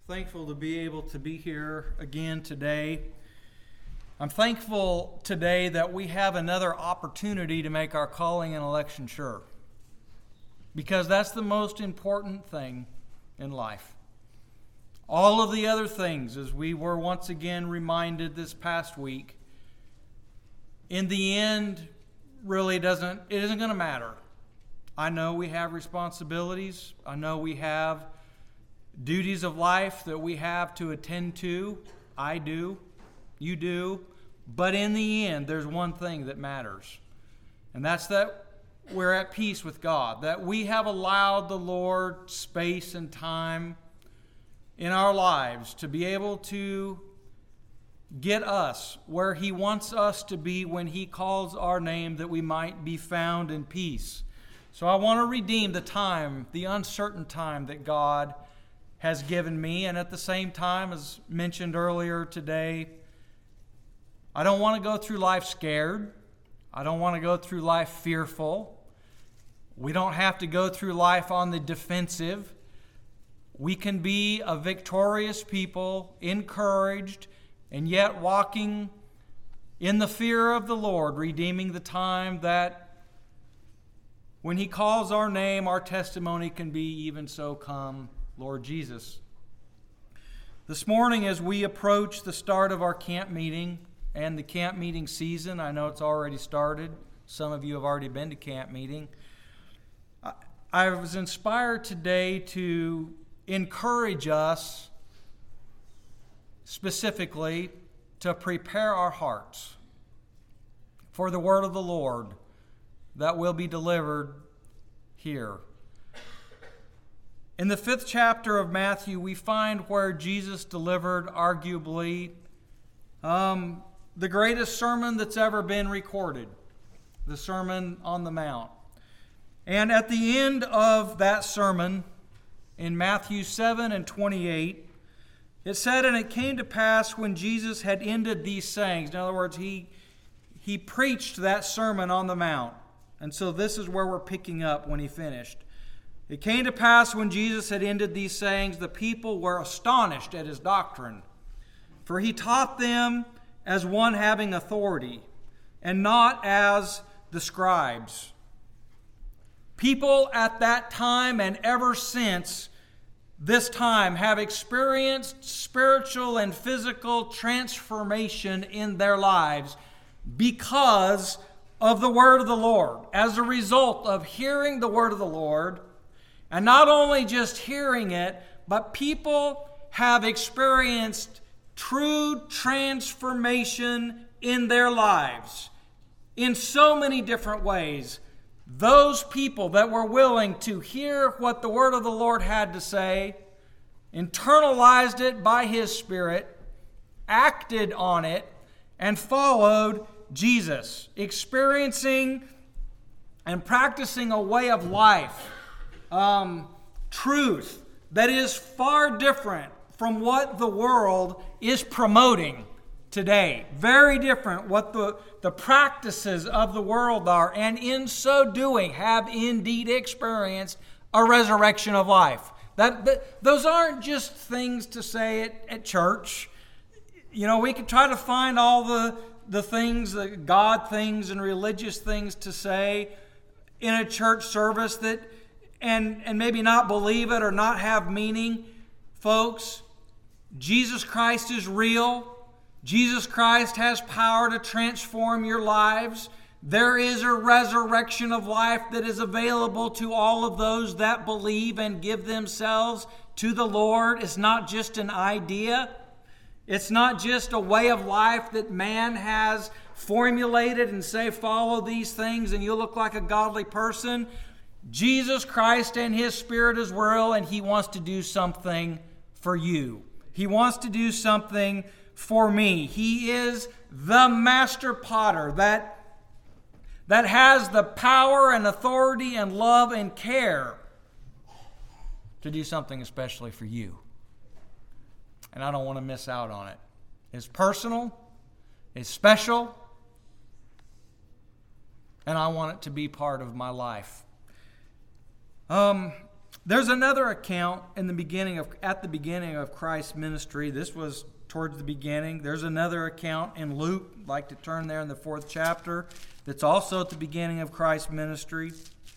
Thankful to be able to be here again today. I'm thankful today that we have another opportunity to make our calling and election sure, because that's the most important thing in life. All of the other things, as we were once again reminded this past week, in the end, really it isn't going to matter. I know we have responsibilities. I know we have duties of life that we have to attend to. I do. You do. But in the end, there's one thing that matters. And that's that we're at peace with God. That we have allowed the Lord space and time in our lives to be able to get us where He wants us to be when He calls our name, that we might be found in peace. So I want to redeem the time, the uncertain time that God has given me. And at the same time, as mentioned earlier today, I don't want to go through life scared. I don't want to go through life fearful. We don't have to go through life on the defensive. We can be a victorious people, encouraged, and yet walking in the fear of the Lord, redeeming the time that when He calls our name, our testimony can be even so come, Lord Jesus. This morning, as we approach the start of our camp meeting and the camp meeting season, I know it's already started. Some of you have already been to camp meeting. I was inspired today to encourage us specifically to prepare our hearts for the word of the Lord that will be delivered here. In the 5th chapter of Matthew, we find where Jesus delivered arguably the greatest sermon that's ever been recorded, the Sermon on the Mount. And at the end of that sermon, in Matthew 7:28, it said, "And it came to pass when Jesus had ended these sayings," in other words, he preached that Sermon on the Mount. And so this is where we're picking up when He finished. "It came to pass when Jesus had ended these sayings, the people were astonished at His doctrine. For He taught them as one having authority, and not as the scribes." People at that time and ever since this time have experienced spiritual and physical transformation in their lives because of the word of the Lord, as a result of hearing the word of the Lord. And not only just hearing it, but people have experienced true transformation in their lives in so many different ways. Those people that were willing to hear what the word of the Lord had to say, internalized it by His Spirit, acted on it, and followed Jesus, experiencing and practicing a way of life, truth that is far different from what the world is promoting today. Very different what the practices of the world are, and in so doing have indeed experienced a resurrection of life. Those aren't just things to say at church. You know, we could try to find all the things, the God things and religious things to say in a church service that and maybe not believe it or not have meaning. Folks, Jesus Christ is real. Jesus Christ has power to transform your lives. There is a resurrection of life that is available to all of those that believe and give themselves to the Lord. It's not just an idea. It's not just a way of life that man has formulated and say, follow these things and you'll look like a godly person. Jesus Christ and His Spirit is real, and He wants to do something for you. He wants to do something for me. He is the master potter that has the power and authority and love and care to do something especially for you. And I don't want to miss out on it. It's personal, it's special, and I want it to be part of my life. There's another account at the beginning of Christ's ministry. This was towards the beginning. There's another account in Luke, I'd like to turn there in the 4th chapter, that's also at the beginning of Christ's ministry.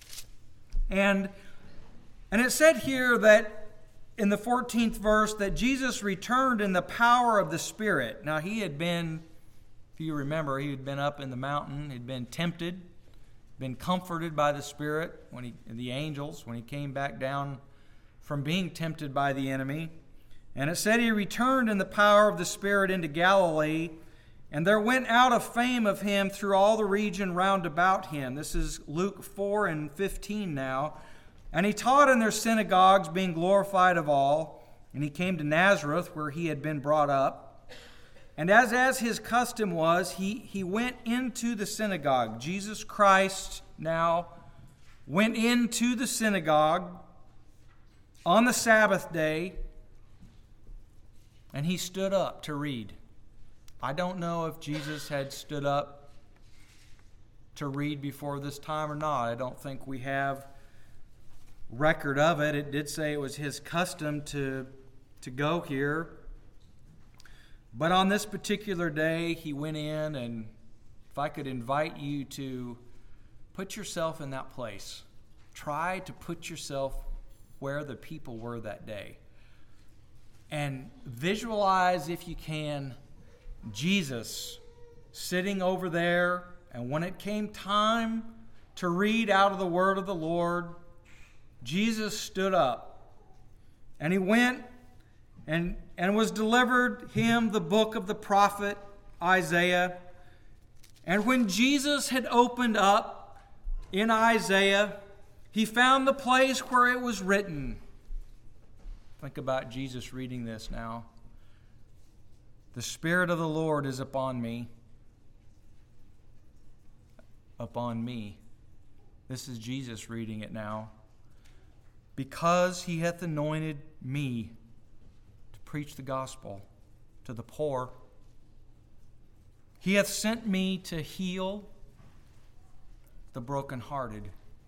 And it said here that in the 14th verse that Jesus returned in the power of the Spirit. Now he had been, if you remember, he had been up in the mountain, he'd been tempted, been comforted by the Spirit the angels when he came back down from being tempted by the enemy. And it said he returned in the power of the Spirit into Galilee, and there went out a fame of him through all the region round about him. This is Luke 4:15 now. And he taught in their synagogues, being glorified of all. And he came to Nazareth, where he had been brought up. And as his custom was, he went into the synagogue. Jesus Christ now went into the synagogue on the Sabbath day, and he stood up to read. I don't know if Jesus had stood up to read before this time or not. I don't think we have record of it. It did say it was his custom to go here. But on this particular day, he went in, and if I could invite you to put yourself in that place, try to put yourself where the people were that day. And visualize, if you can, Jesus sitting over there. And when it came time to read out of the word of the Lord, Jesus stood up. And he went and was delivered him the book of the prophet Isaiah. And when Jesus had opened up in Isaiah, he found the place where it was written. Think about Jesus reading this now. The Spirit of the Lord is upon me. Upon me. This is Jesus reading it now. Because he hath anointed me to preach the gospel to the poor. He hath sent me to heal the brokenhearted,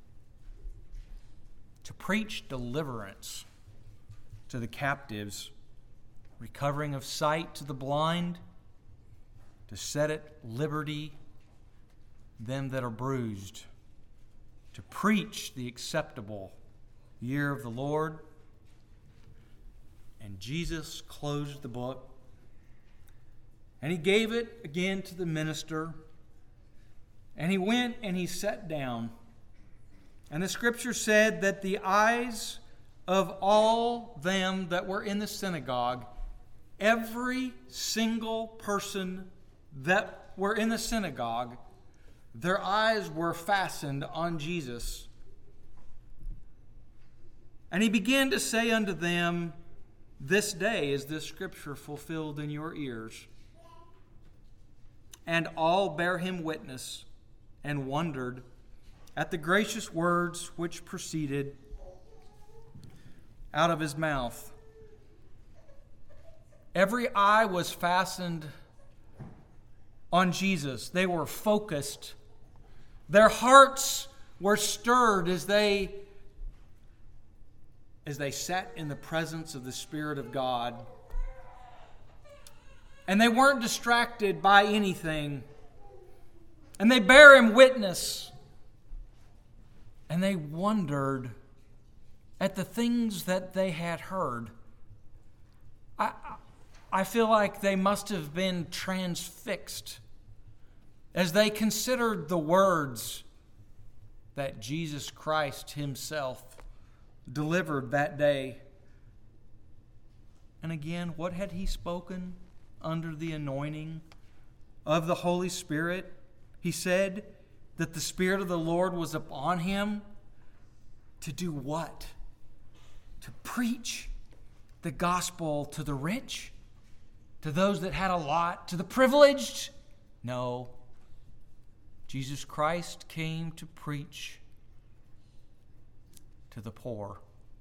to preach deliverance to the captives, recovering of sight to the blind, to set at liberty them that are bruised, to preach the acceptable year of the Lord. And Jesus closed the book, and he gave it again to the minister, and he went and he sat down. And the scripture said that the eyes of all them that were in the synagogue, every single person that were in the synagogue, their eyes were fastened on Jesus. And he began to say unto them, this day is this scripture fulfilled in your ears. And all bare him witness, and wondered at the gracious words which proceeded out of his mouth. Every eye was fastened on Jesus. They were focused. Their hearts were stirred as they sat in the presence of the Spirit of God. And they weren't distracted by anything. And they bare him witness. And they wondered at the things that they had heard. I feel like they must have been transfixed as they considered the words that Jesus Christ himself delivered that day. And again, what had he spoken under the anointing of the Holy Spirit? He said that the Spirit of the Lord was upon him to do what? To preach the gospel to the rich, to those that had a lot, to the privileged? No. Jesus Christ came to preach to the poor.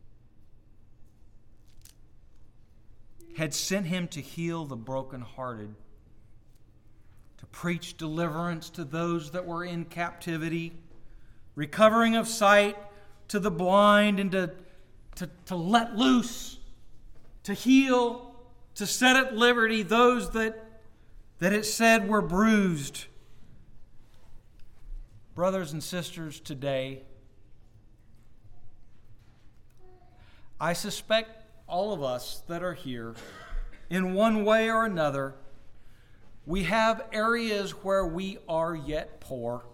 Had sent him to heal the brokenhearted, to preach deliverance to those that were in captivity, recovering of sight to the blind, and to to let loose, to heal, to set at liberty those that it said were bruised. Brothers and sisters, today, I suspect all of us that are here, in one way or another, we have areas where we are yet poor.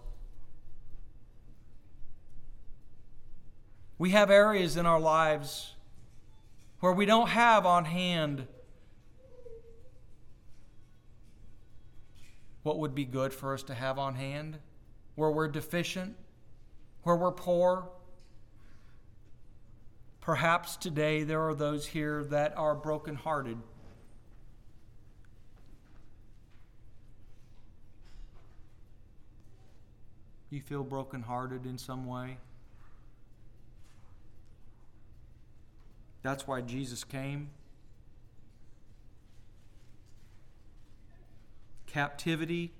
We have areas in our lives where we don't have on hand what would be good for us to have on hand, where we're deficient, where we're poor. Perhaps today there are those here that are brokenhearted. You feel brokenhearted in some way? That's why Jesus came. Captivity,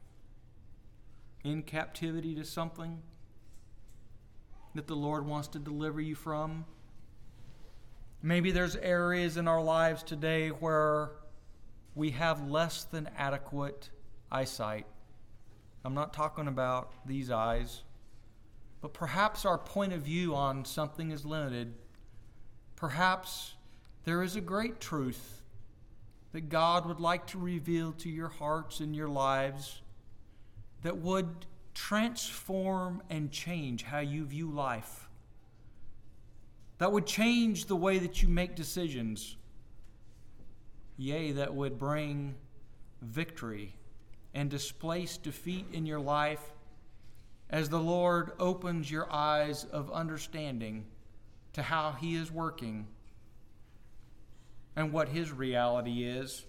in captivity to something that the Lord wants to deliver you from. Maybe there's areas in our lives today where we have less than adequate eyesight. I'm not talking about these eyes, but perhaps our point of view on something is limited. Perhaps there is a great truth that God would like to reveal to your hearts and your lives that would transform and change how you view life. That would change the way that you make decisions. Yea, that would bring victory and displace defeat in your life as the Lord opens your eyes of understanding to how He is working and what His reality is.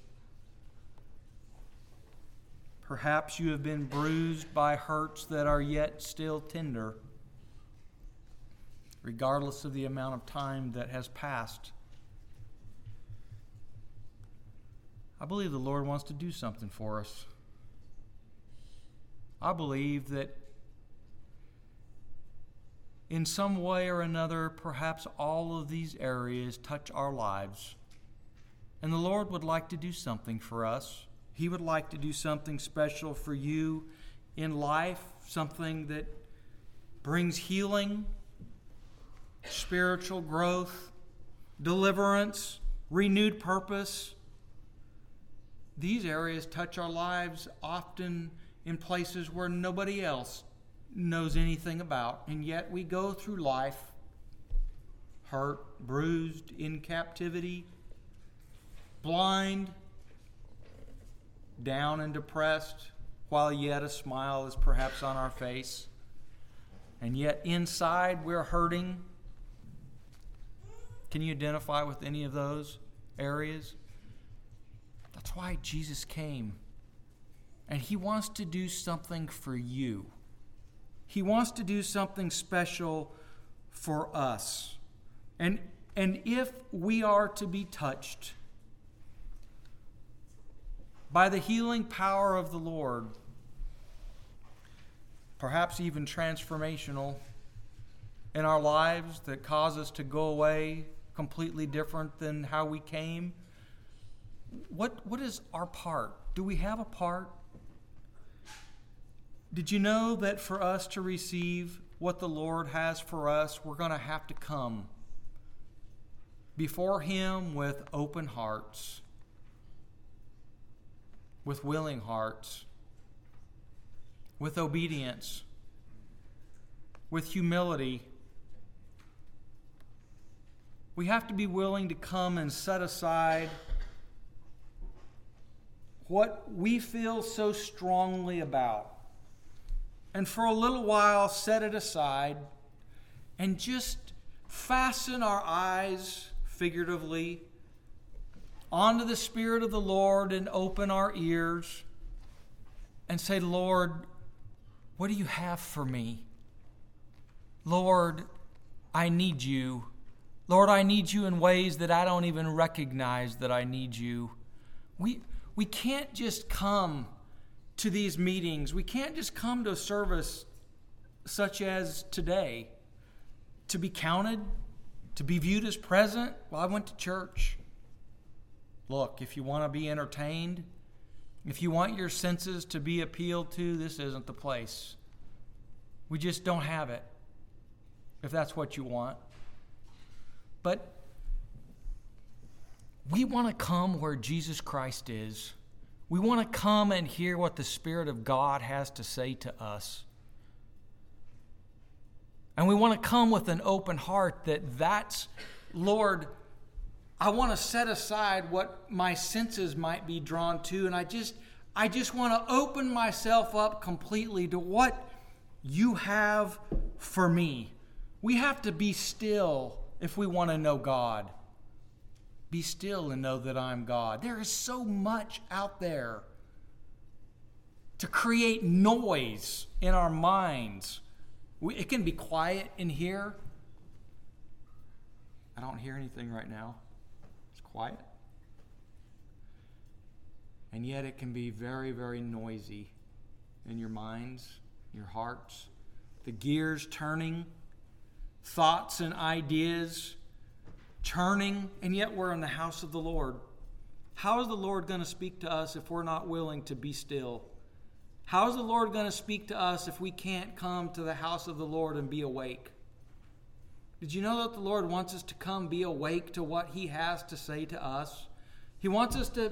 Perhaps you have been bruised by hurts that are yet still tender, regardless of the amount of time that has passed. I believe the Lord wants to do something for us. I believe that in some way or another, perhaps all of these areas touch our lives. And the Lord would like to do something for us. He would like to do something special for you in life, something that brings healing, spiritual growth, deliverance, renewed purpose. These areas touch our lives often in places where nobody else knows anything about, and yet we go through life hurt, bruised, in captivity, blind, down and depressed, while yet a smile is perhaps on our face. And yet inside we're hurting. Can you identify with any of those areas? That's why Jesus came. And He wants to do something for you. He wants to do something special for us. And if we are to be touched by the healing power of the Lord, perhaps even transformational in our lives that cause us to go away completely different than how we came, what is our part? Do we have a part? Did you know that for us to receive what the Lord has for us, we're going to have to come before Him with open hearts, with willing hearts, with obedience, with humility. We have to be willing to come and set aside what we feel so strongly about, and for a little while set it aside and just fasten our eyes, figuratively, onto the Spirit of the Lord and open our ears and say, Lord, what do you have for me? Lord, I need you. Lord, I need you in ways that I don't even recognize that I need you. We can't just come to these meetings. We can't just come to a service such as today to be counted, To be viewed as present? Well, I went to church. Look, if you want to be entertained, if you want your senses to be appealed to, this isn't the place. We just don't have it, if that's what you want. But we want to come where Jesus Christ is. We want to come and hear what the Spirit of God has to say to us. And we want to come with an open heart that's, Lord, I want to set aside what my senses might be drawn to, and I just want to open myself up completely to what you have for me. We have to be still if we want to know God. Be still and know that I'm God. There is so much out there to create noise in our minds. It can be quiet in here. I don't hear anything right now. It's quiet. And yet it can be very, very noisy in your minds, your hearts. The gears turning, thoughts and ideas churning, and yet we're in the house of the Lord. How is the Lord going to speak to us if we're not willing to be still? How is the Lord going to speak to us if we can't come to the house of the Lord and be awake? Did you know that the Lord wants us to come be awake to what He has to say to us? He wants us to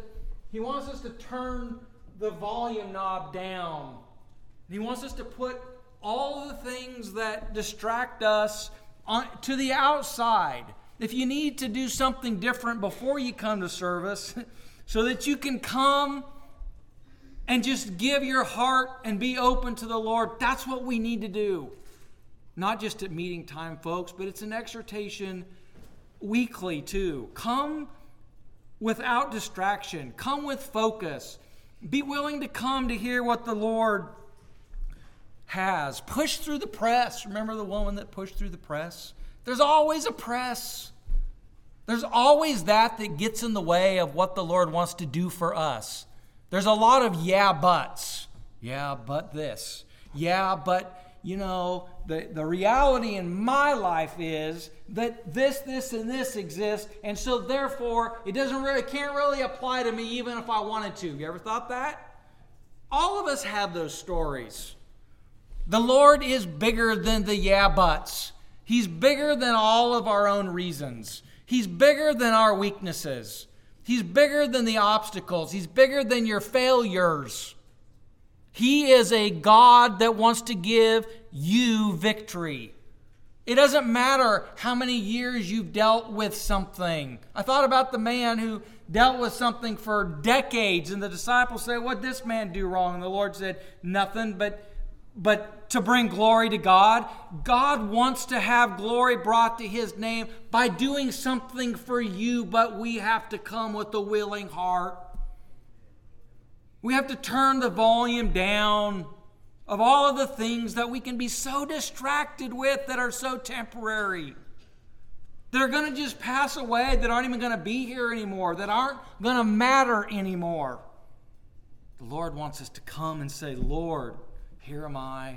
turn the volume knob down. He wants us to put all the things that distract us to the outside. If you need to do something different before you come to service, so that you can come and just give your heart and be open to the Lord, that's what we need to do. Not just at meeting time, folks, but it's an exhortation weekly too. Come without distraction. Come with focus. Be willing to come to hear what the Lord has. Push through the press. Remember the woman that pushed through the press? There's always a press. There's always that gets in the way of what the Lord wants to do for us. There's a lot of yeah, buts. Yeah, but this. Yeah, but, the reality in my life is that this, and this exist, and so therefore it can't really apply to me even if I wanted to. You ever thought that? All of us have those stories. The Lord is bigger than the yeah, buts. He's bigger than all of our own reasons. He's bigger than our weaknesses. He's bigger than the obstacles. He's bigger than your failures. He is a God that wants to give you victory. It doesn't matter how many years you've dealt with something. I thought about the man who dealt with something for decades, and the disciples say, "What did this man do wrong?" And the Lord said, "Nothing but to bring glory to God." God wants to have glory brought to His name by doing something for you, but we have to come with a willing heart. We have to turn the volume down of all of the things that we can be so distracted with that are so temporary, that are going to just pass away, that aren't even going to be here anymore, that aren't going to matter anymore. The Lord wants us to come and say, "Lord, here am I.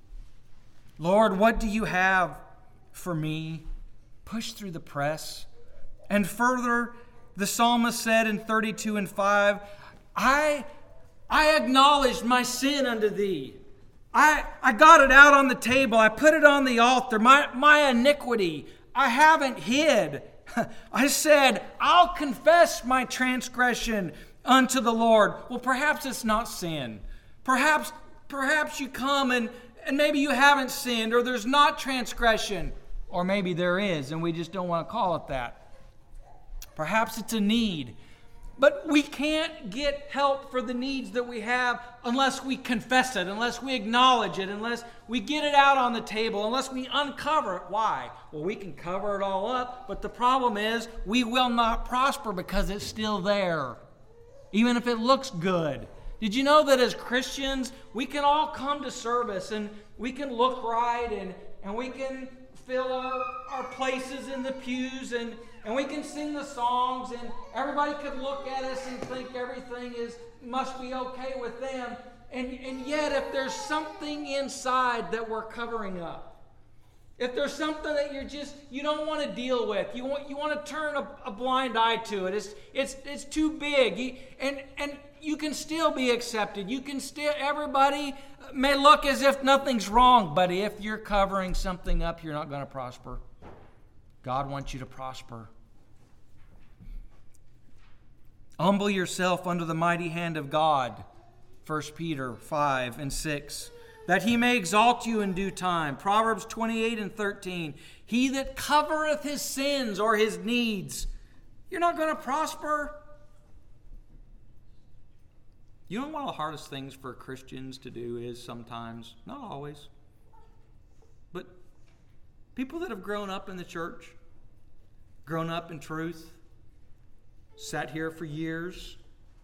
Lord, what do you have for me?" Push through the press. And further, the psalmist said in 32:5, I acknowledged my sin unto thee. I got it out on the table. I put it on the altar. My iniquity, I haven't hid. I said, I'll confess my transgression unto the Lord. Well, perhaps it's not sin. Perhaps you come and maybe you haven't sinned, or there's not transgression, or maybe there is and we just don't want to call it that. Perhaps it's a need. But we can't get help for the needs that we have unless we confess it, unless we acknowledge it, unless we get it out on the table, unless we uncover it. Why? Well, we can cover it all up, but the problem is we will not prosper because it's still there, even if it looks good. Did you know that as Christians, we can all come to service and we can look right and we can fill our places in the pews and we can sing the songs and everybody could look at us and think everything must be okay with them. And yet if there's something inside that we're covering up, If there's something that you don't want to deal with, you want to turn a blind eye to it. It's too big. And you can still be accepted. Everybody may look as if nothing's wrong, but if you're covering something up, you're not going to prosper. God wants you to prosper. Humble yourself under the mighty hand of God. 1 Peter 5 and 6. That he may exalt you in due time. Proverbs 28 and 13. He that covereth his sins or his needs, you're not going to prosper. You know one of the hardest things for Christians to do is sometimes, not always, but people that have grown up in the church, grown up in truth, sat here for years,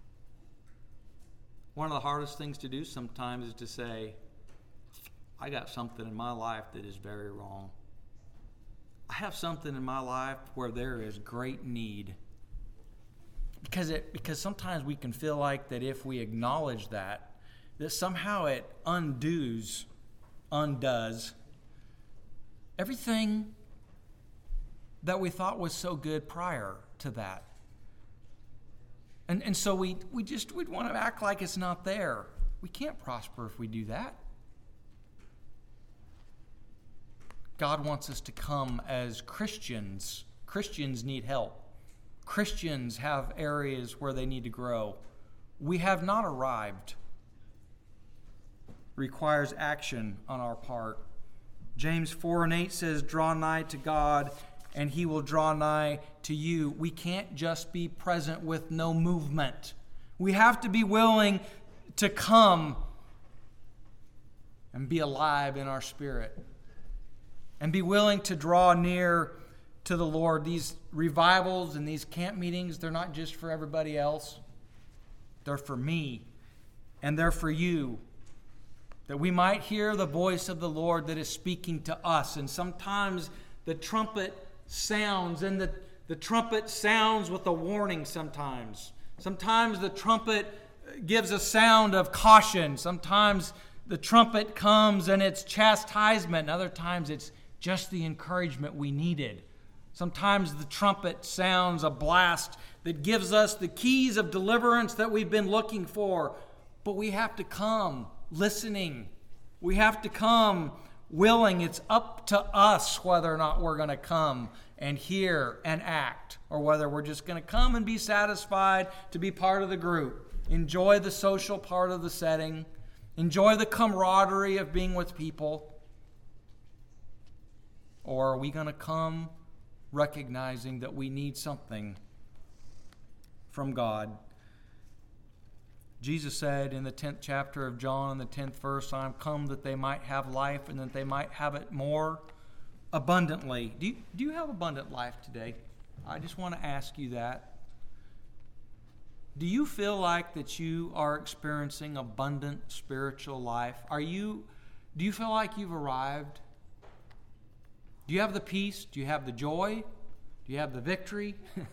one of the hardest things to do sometimes is to say, I got something in my life that is very wrong. I have something in my life where there is great need. Because sometimes we can feel like that if we acknowledge that somehow it undoes everything that we thought was so good prior to that. And so we'd want to act like it's not there. We can't prosper if we do that. God wants us to come as Christians. Christians need help. Christians have areas where they need to grow. We have not arrived. Requires action on our part. James 4 and 8 says, draw nigh to God, and he will draw nigh to you. We can't just be present with no movement. We have to be willing to come and be alive in our spirit. And be willing to draw near to the Lord. These revivals and these camp meetings, they're not just for everybody else. They're for me. And they're for you. That we might hear the voice of the Lord that is speaking to us. And sometimes the trumpet sounds, and the trumpet sounds with a warning sometimes. Sometimes the trumpet gives a sound of caution. Sometimes the trumpet comes and it's chastisement. And other times it's just the encouragement we needed. Sometimes the trumpet sounds a blast that gives us the keys of deliverance that we've been looking for. But we have to come listening. We have to come willing. It's up to us whether or not we're going to come and hear and act, or whether we're just going to come and be satisfied to be part of the group. Enjoy the social part of the setting. Enjoy the camaraderie of being with people. Or are we going to come recognizing that we need something from God? Jesus said in the 10th chapter of John, in the 10th verse, I am come that they might have life and that they might have it more abundantly. Do you have abundant life today? I just want to ask you that. Do you feel like that you are experiencing abundant spiritual life? Do you feel like you've arrived? Do you have the peace? Do you have the joy? Do you have the victory?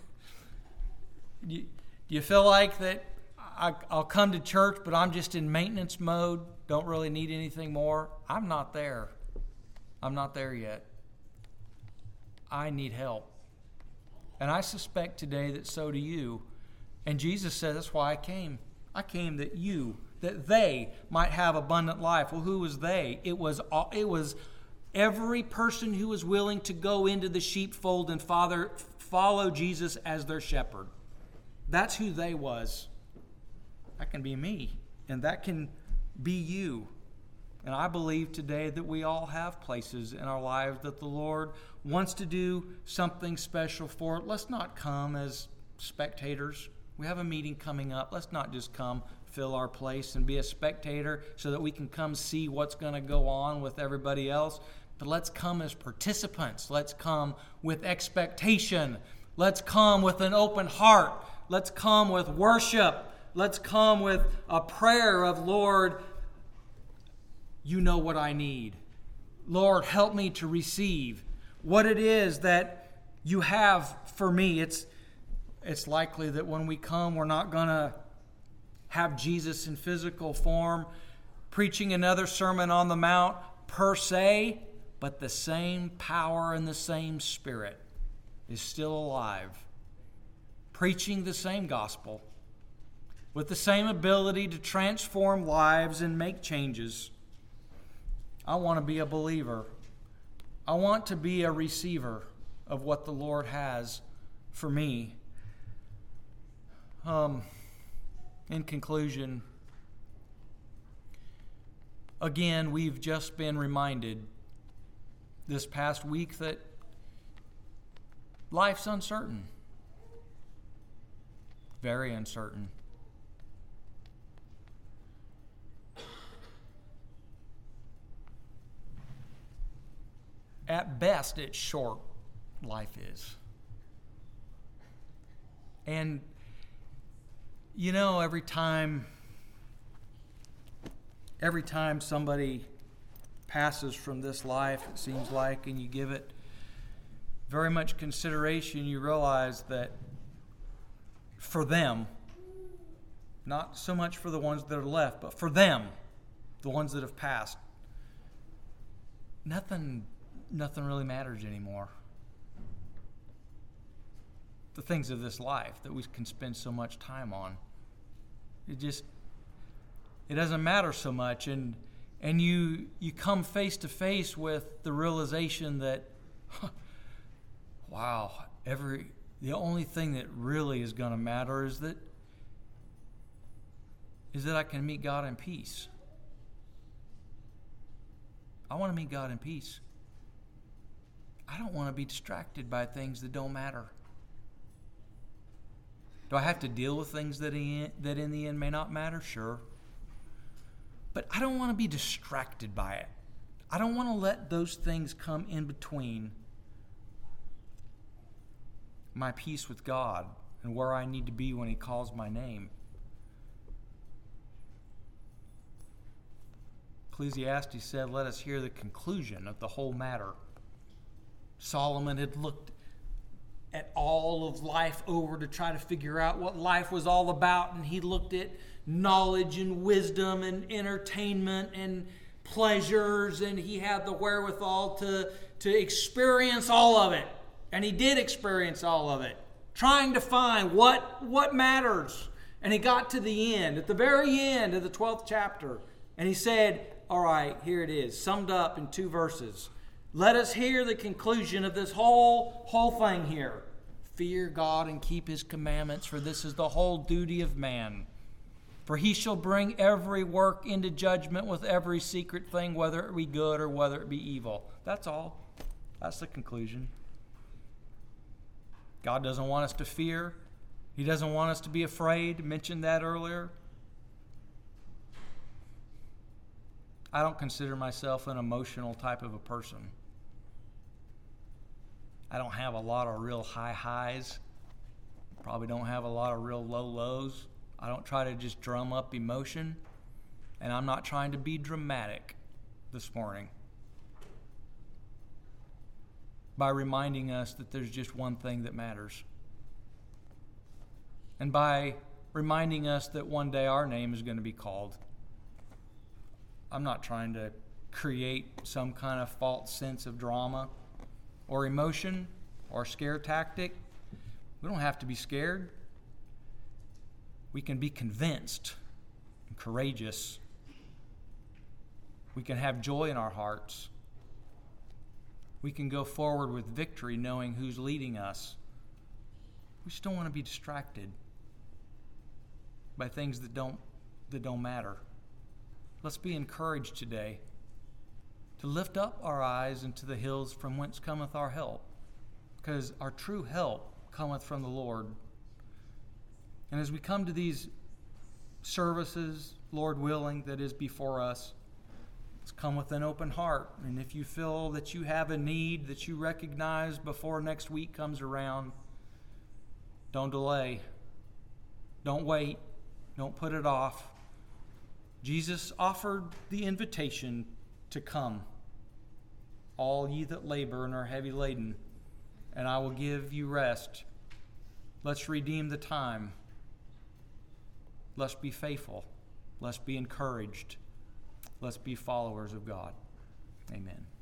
Do you feel like that I'll come to church, but I'm just in maintenance mode, don't really need anything more? I'm not there. I'm not there yet. I need help. And I suspect today that so do you. And Jesus said, that's why I came. I came that they might have abundant life. Well, who was they? It was every person who was willing to go into the sheepfold and follow Jesus as their shepherd. That's who they was. That can be me, and that can be you. And I believe today that we all have places in our lives that the Lord wants to do something special for. Let's not come as spectators. We have a meeting coming up. Let's not just come fill our place and be a spectator so that we can come see what's going to go on with everybody else. But let's come as participants. Let's come with expectation. Let's come with an open heart. Let's come with worship. Let's come with a prayer of, Lord, you know what I need. Lord, help me to receive what it is that you have for me. It's likely that when we come, we're not going to have Jesus in physical form preaching another Sermon on the Mount per se, but the same power and the same Spirit is still alive, preaching the same gospel, with the same ability to transform lives and make changes. I want to be a believer. I want to be a receiver of what the Lord has for me. In conclusion, again, we've just been reminded this past week that life's uncertain. Very uncertain. At best, it's short, life is. And, you know, every time somebody passes from this life, it seems like, and you give it very much consideration, you realize that for them, not so much for the ones that are left, but for them, the ones that have passed, nothing really matters anymore. The things of this life that we can spend so much time on, it doesn't matter so much, and you come face to face with the realization that, wow, the only thing that really is going to matter is that I can meet God in peace. I want to meet God in peace. I don't want to be distracted by things that don't matter. Do I have to deal with things that in the end may not matter? Sure. But I don't want to be distracted by it. I don't want to let those things come in between my peace with God and where I need to be when He calls my name. Ecclesiastes said, "Let us hear the conclusion of the whole matter." Solomon had looked at all of life over to try to figure out what life was all about, and he looked at knowledge and wisdom and entertainment and pleasures, and he had the wherewithal to experience all of it. And he did experience all of it, trying to find what matters. And he got to the end, at the very end of the 12th chapter, and he said, all right, here it is, summed up in 2 verses. Let us hear the conclusion of this whole thing here. Fear God and keep His commandments, for this is the whole duty of man. For He shall bring every work into judgment with every secret thing, whether it be good or whether it be evil. That's all. That's the conclusion. God doesn't want us to fear. He doesn't want us to be afraid. I mentioned that earlier. I don't consider myself an emotional type of a person. I don't have a lot of real high highs. Probably don't have a lot of real low lows. I don't try to just drum up emotion. And I'm not trying to be dramatic this morning by reminding us that there's just one thing that matters. And by reminding us that one day our name is going to be called. I'm not trying to create some kind of false sense of drama or emotion or scare tactic. We don't have to be scared. We can be convinced and courageous. We can have joy in our hearts. We can go forward with victory knowing who's leading us. We just don't want to be distracted by things that don't matter. Let's be encouraged today to lift up our eyes into the hills from whence cometh our help, because our true help cometh from the Lord. And as we come to these services, Lord willing, that is before us, let's come with an open heart. And if you feel that you have a need that you recognize before next week comes around, don't delay. Don't wait. Don't put it off. Jesus offered the invitation to come. All ye that labor and are heavy laden, and I will give you rest. Let's redeem the time. Let's be faithful. Let's be encouraged. Let's be followers of God. Amen.